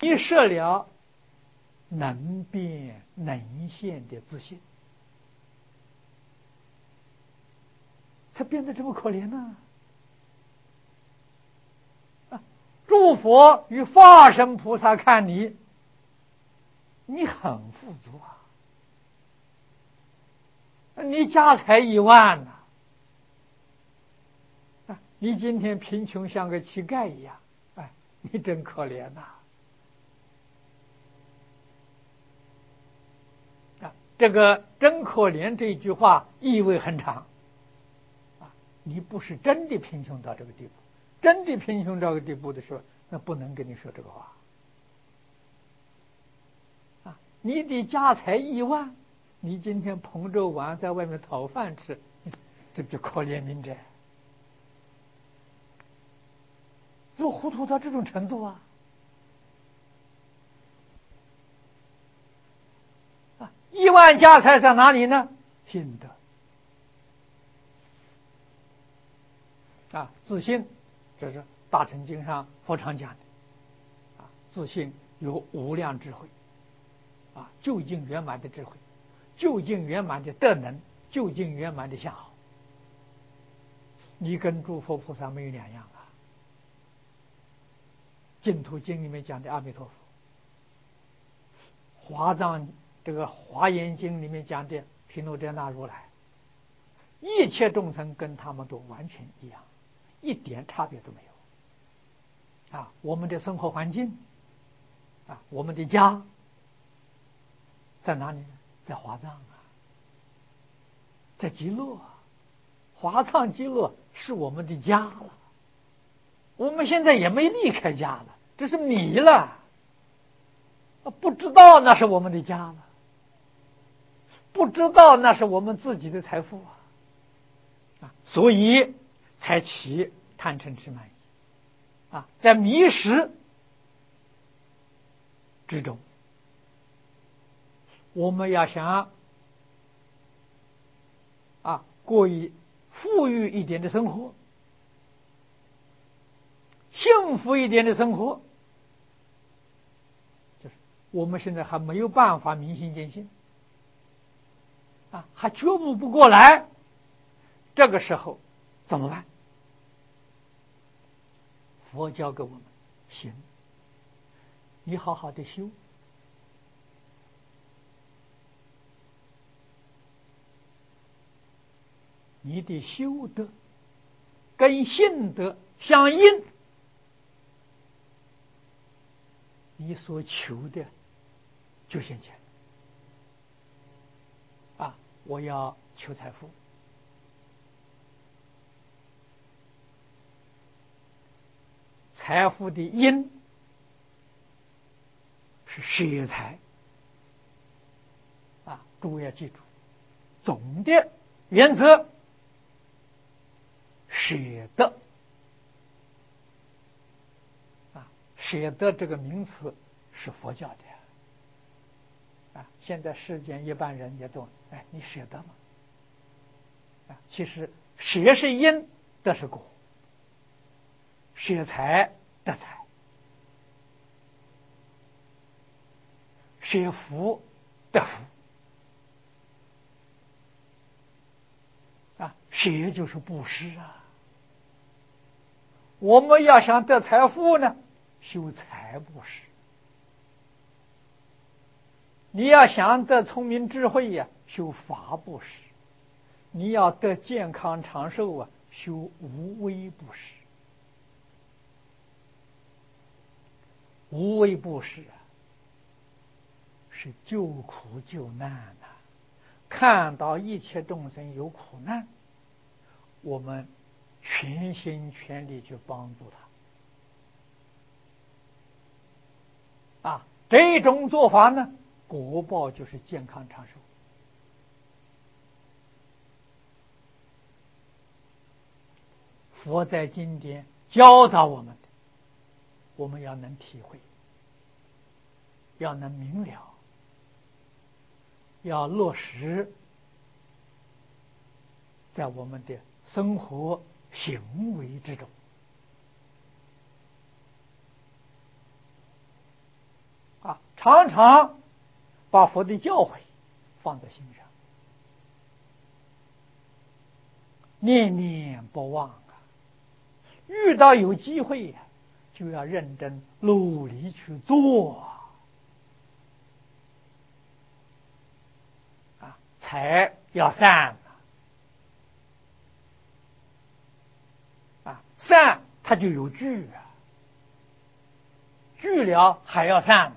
迷失了能变能现的自信，才变得这么可怜呢。诸佛与化身菩萨看你，你很富足啊，你家财1万呐，你今天贫穷像个乞丐一样，哎，你真可怜呐！这个真可怜这一句话意味很长你不是真的贫穷到这个地步，真的贫穷到这个地步的时候，那不能跟你说这个话你的家财1万，你今天捧着碗在外面讨饭吃，这就可怜悯者，怎么糊涂到这种程度1万家财在哪里呢？信德自信，这是大乘经上佛常讲的自信有无量智慧究竟圆满的智慧，究竟圆满的德能，究竟圆满的相好，你跟诸佛菩萨没有两样净土经里面讲的阿弥陀佛，这个华严经里面讲的毗卢遮那如来，一切众生跟他们都完全一样，一点差别都没有我们的生活环境我们的家在哪里呢？在华藏在极乐华藏极乐是我们的家了，我们现在也没离开家了，这是迷了不知道那是我们的家了，不知道那是我们自己的财富所以才起贪嗔痴慢疑在迷失之中，我们要想过富裕一点的生活，幸福一点的生活，就是我们现在还没有办法明心见性还觉悟不过来，这个时候怎么办？佛教给我们行，你好好的修，你的修德跟信德相应，你所求的就现前我要求财富，财富的因是舍财诸位要记住，总的原则舍得舍得这个名词是佛教的现在世间一般人也都你舍得吗其实舍是因，得是果，舍财得财，舍福得福舍就是布施我们要想得财富呢，修财布施；你要想得聪明智慧修法布施；你要得健康长寿修无为布施。无为布施是救苦救难看到一切众生有苦难，我们全心全力去帮助他这种做法呢，果报就是健康长寿。佛在经典教导我们的，我们要能体会，要能明了，要落实在我们的生活行为之中常常把佛的教诲放在心上，念念不忘啊！遇到有机会呀，就要认真努力去做财要散散它就有聚聚了还要散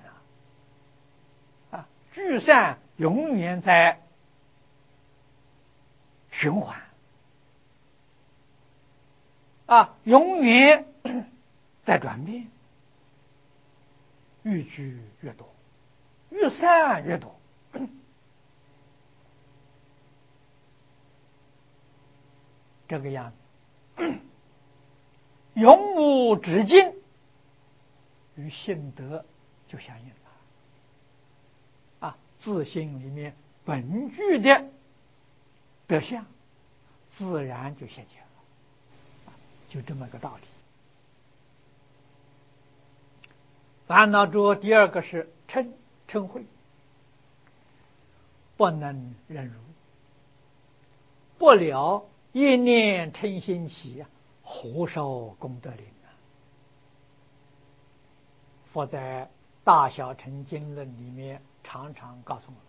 聚散永远在循环永远在转变，越聚越多，越散越多。这个样子，永无止境，与性德就相应了自性里面本具的德相，自然就现前了就这么个道理。烦恼中第二个是嗔恚，不能忍辱，不了一念嗔心起，何受功德林佛在《大小乘经论》里面常常告诉我们，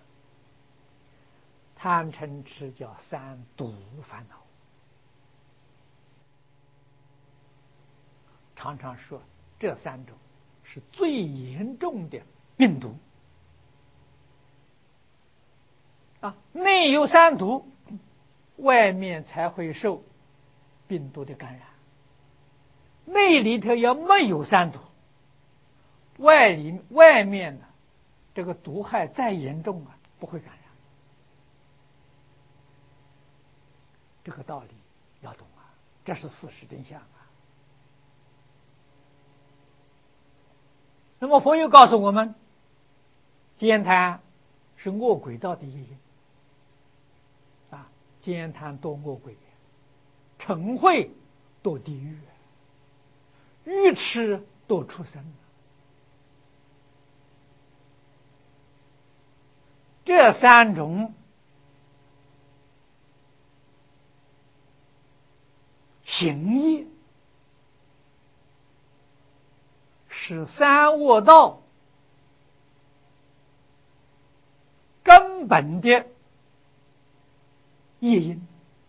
贪嗔痴叫三毒烦恼，常常说这三种是最严重的病毒内有三毒，外面才会受病毒的感染。内里头要没有三毒，外面呢，这个毒害再严重不会感染。这个道理要懂这是事实真相那么佛又告诉我们，奸贪是恶鬼道的业因奸贪堕恶鬼，嗔恚堕地狱，愚痴堕畜生。这三种行业是三恶道根本的业因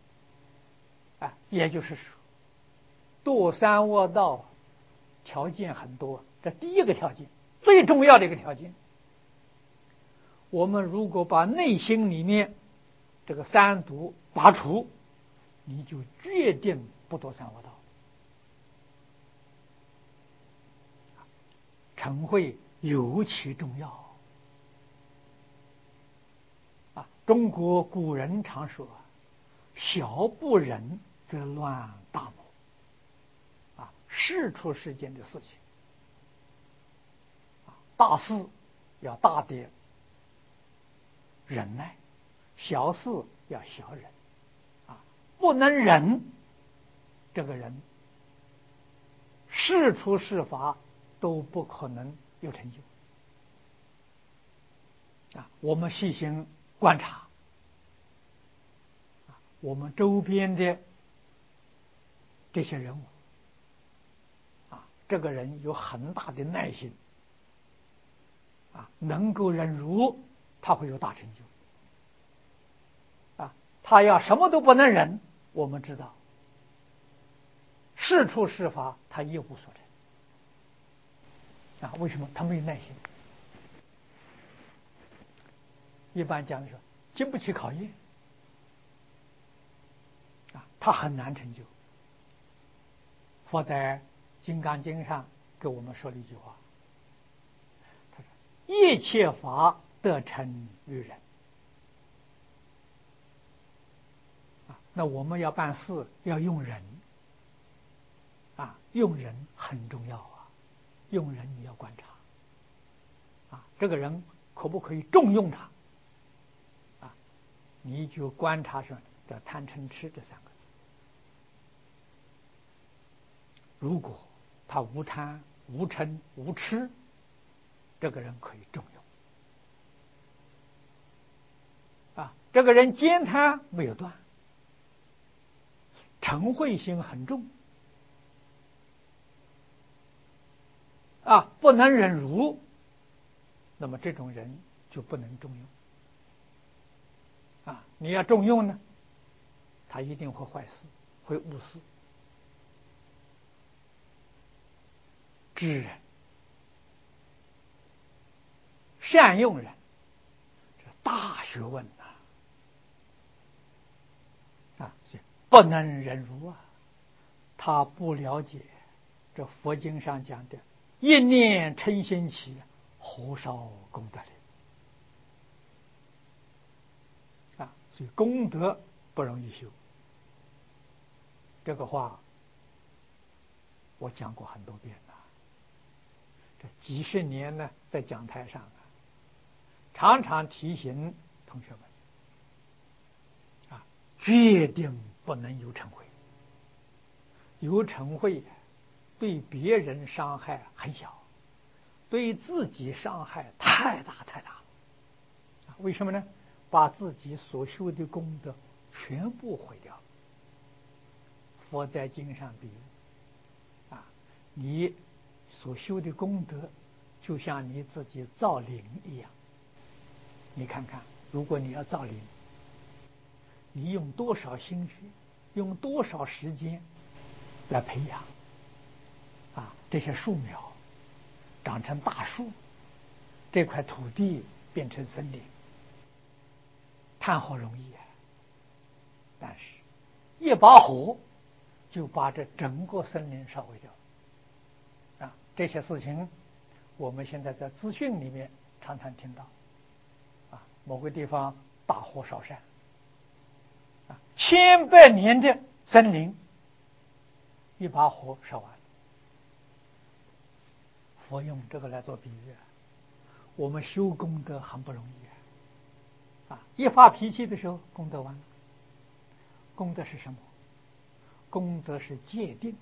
也就是说，堕三恶道条件很多，这第一个条件，最重要的一个条件，我们如果把内心里面这个三毒拔除，你就决定不堕三恶道。嗔恚尤其重要中国古人常说小不忍则乱大谋事出世间的事情大事要大的忍耐，小事要小忍不能忍，这个人事出世法都不可能有成就我们细心观察我们周边的这些人物这个人有很大的耐心能够忍辱，他会有大成就他要什么都不能忍，我们知道事出世法他一无所成为什么？他没有耐心。一般讲说经不起考验他很难成就。佛在《金刚经》上给我们说了一句话，他说一切法得成于人那我们要办事要用人用人很重要用人你要观察这个人可不可以重用他你就观察上的贪嗔痴这三个字，如果他无贪无嗔无痴， 这个人可以重用。这个人兼贪没有断，嗔恚心很重，不能忍辱，那么这种人就不能重用。你要重用呢，他一定会坏事，会误事。知人、善用人，这大学问所以不能忍辱他不了解这佛经上讲的一念嗔心起，何少功德力所以功德不容易修。这个话我讲过很多遍了，这几十年呢，在讲台上常常提醒同学们决定不能有嗔恚。有嗔恚对别人伤害很小，对自己伤害太大太大了。为什么呢？把自己所修的功德全部毁掉了。佛在经上比喻你所修的功德就像你自己造林一样。你看看，如果你要造林，你用多少心血，用多少时间来培养这些树苗长成大树，这块土地变成森林，谈何容易但是一把火就把这整个森林烧毁掉这些事情我们现在在资讯里面常常听到某个地方大火烧山千百年的森林一把火烧完了。佛用这个来做比喻我们修功德很不容易一发脾气的时候功德完了。功德是什么？功德是戒定，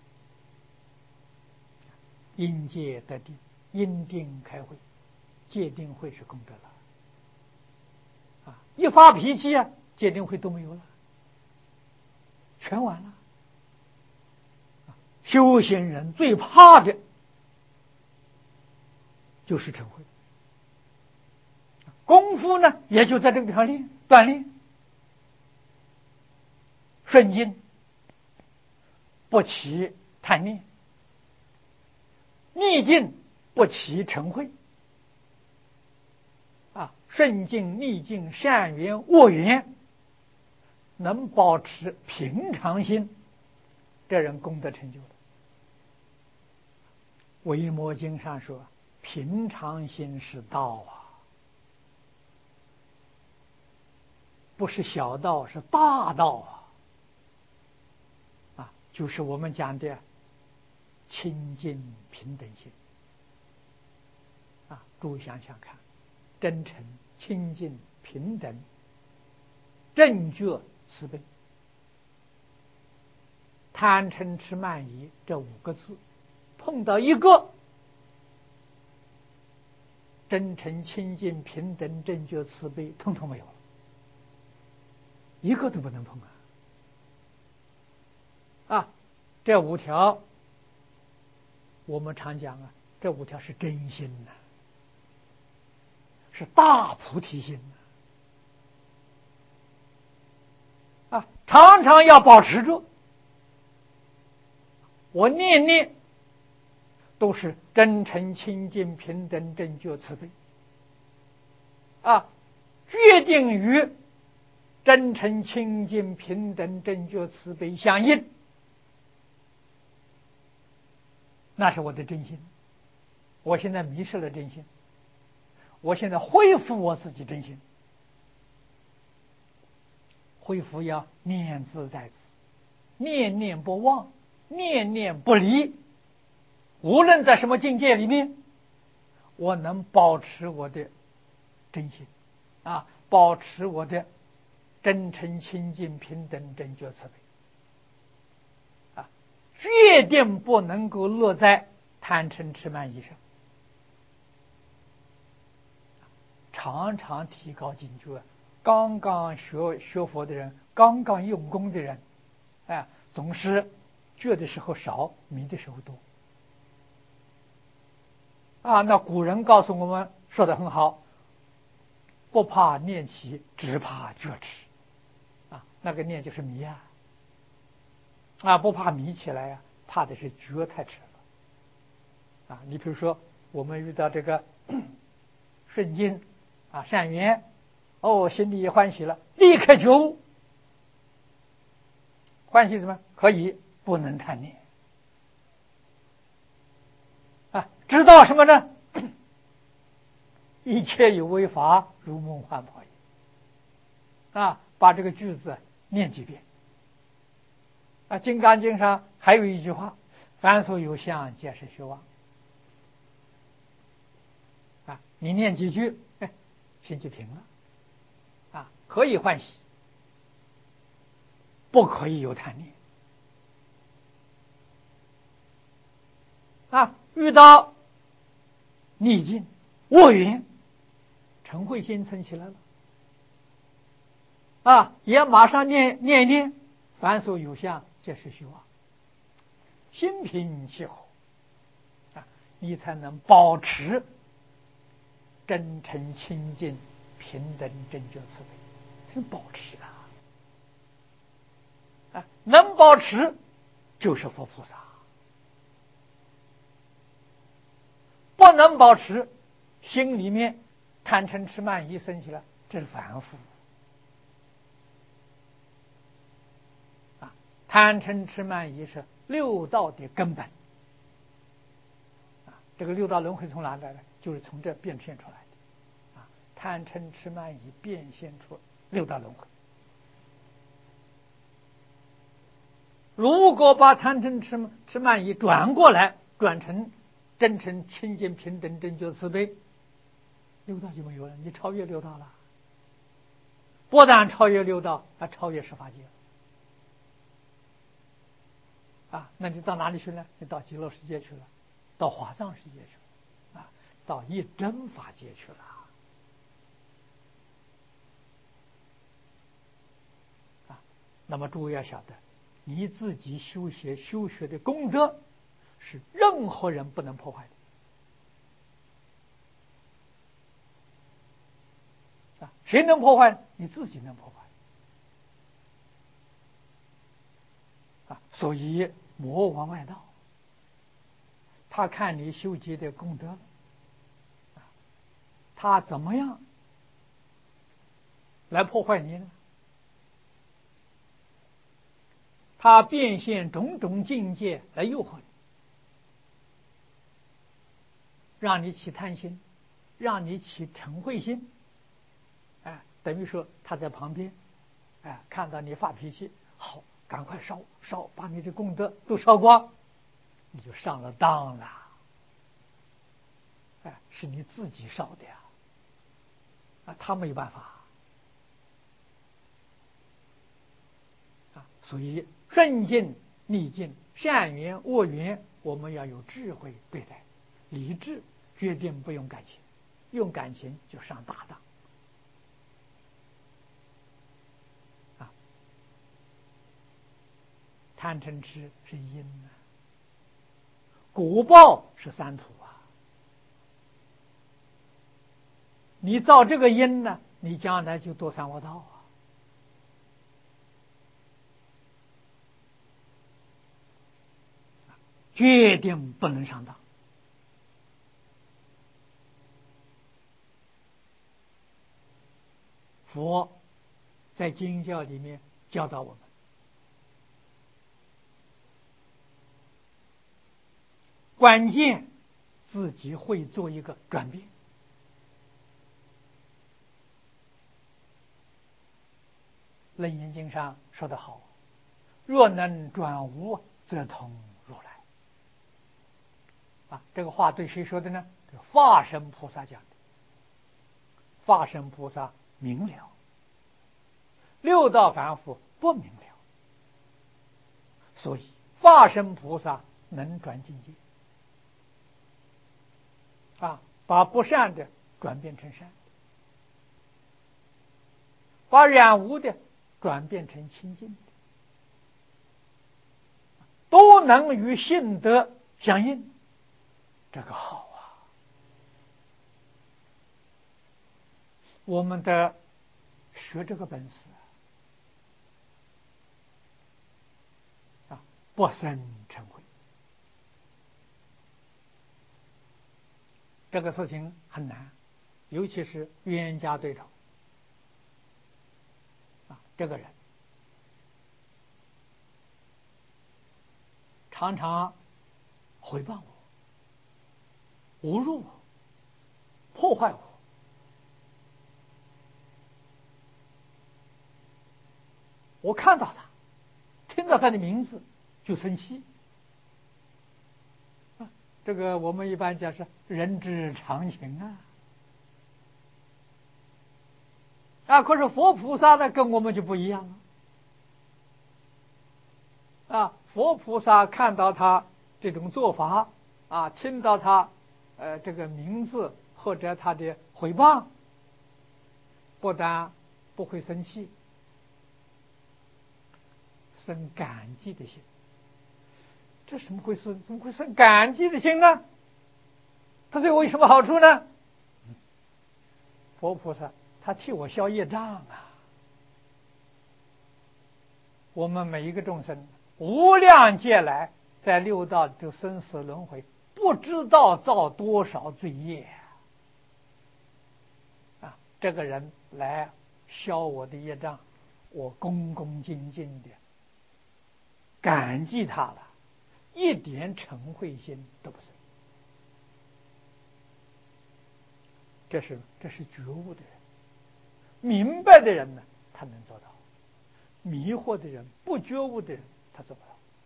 因戒得定，因定开慧，戒定慧是功德了一发脾气戒定慧都没有了，全完了。修行人最怕的就是嗔恚，功夫呢也就在这个地方锻炼。顺境不起贪念，逆境不起嗔恚顺境逆境善缘恶缘能保持平常心，这人功德成就了。维摩经上说平常心是道不是小道，是大道就是我们讲的清净平等心诸位想想看，真诚、清净、平等、正觉、慈悲、贪嗔痴慢疑这5个字碰到一个，真诚、清净、平等、正觉、慈悲统统没有了，一个都不能碰这5条我们常讲这5条是真心是大菩提心常常要保持住。我念念都是真诚、清净、平等、正觉、慈悲决定于真诚、清净、平等、正觉、慈悲相应，那是我的真心。我现在迷失了真心，我现在恢复我自己真心。恢复要念兹在兹，念念不忘，念念不离。无论在什么境界里面，我能保持我的真心保持我的真诚、清净、平等、正觉、慈悲决定不能够落在贪嗔痴慢疑上常常提高警觉，刚刚学佛的人，刚刚用功的人，总是觉的时候少，迷的时候多。那古人告诉我们说的很好，不怕念起，只怕觉迟。那个念就是迷不怕迷起来怕的是觉太迟了。你比如说我们遇到这个顺境善缘，心里也欢喜了，立刻觉悟。欢喜什么？可以不能贪念。知道什么呢？一切有为法，如梦幻泡影。把这个句子念几遍。金刚经上还有一句话：凡所有相，皆是虚妄。你念几句，心就平了。可以欢喜，不可以有贪念。遇到逆境恶缘，嗔恚心生起来了，也马上念一念，凡所有相，皆是虚妄。心平气和，你才能保持真诚清净平等正觉慈悲，是保持能保持就是佛菩萨，不能保持，心里面贪嗔痴慢疑生起来，这是凡夫。贪嗔痴慢疑是六道的根本。这个六道轮回从哪来的？就是从这变现出来的。贪嗔痴慢疑变现出六道轮回。如果把贪嗔痴慢疑转过来，转成真诚清净平等正觉慈悲，六道就没有了，你超越六道了。不但超越六道，还超越十法界。那你到哪里去呢？你到极乐世界去了，到华藏世界去了，到一真法界去了。那么诸位要晓得，你自己修学的功德是任何人不能破坏的。谁能破坏？你自己能破坏。所以魔王外道，他看你修积的功德，他怎么样来破坏你呢？他变现种种境界来诱惑你，让你起贪心，让你起嗔恚心。等于说他在旁边，看到你发脾气，好，赶快烧，把你的功德都烧光，你就上了当了。是你自己烧的呀，他没办法。所以顺境逆境善缘恶缘，我们要有智慧对待，理智决定不用感情，用感情就上大当。贪嗔痴是因果报是三途你造这个因呢，你将来就堕三恶道决定不能上当。佛在经教里面教导我们，关键自己会做一个转变。楞严经上说得好，若能转无，则通如来。这个话对谁说的呢？法身菩萨讲的。法身菩萨明了，六道凡夫不明了，所以法身菩萨能转境界，把不善的转变成善， 把染污的转变成清净的，都能与性德相应，这个好啊！我们的学这个本事啊，不生嗔恚，这个事情很难，尤其是冤家对头啊，这个人常常诽谤我、侮辱我、破坏我，我看到他，听到他的名字就生气啊。这个我们一般讲是人之常情啊。啊，可是佛菩萨呢，跟我们就不一样了啊。佛菩萨看到他这种做法啊，听到他这个名字或者他的诽谤，不但不会生气，生感激的心。这怎么回事？怎么会生感激的心呢？他对我有什么好处呢？佛菩萨他替我消业障啊！我们每一个众生无量劫来在六道的生死轮回，不知道造多少罪业啊！这个人来消我的业障，我恭恭敬敬的感激他了，一点嗔恚心都不生。这是觉悟的人，明白的人呢，他能做到；迷惑的人、不觉悟的人，他做不到。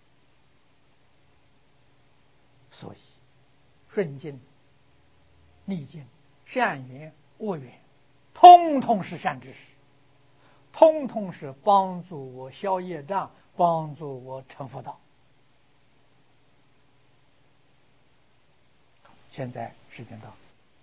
所以，顺境、逆境、善缘、恶缘，通通是善知识，通通是帮助我消业障、帮助我成佛道。现在时间到。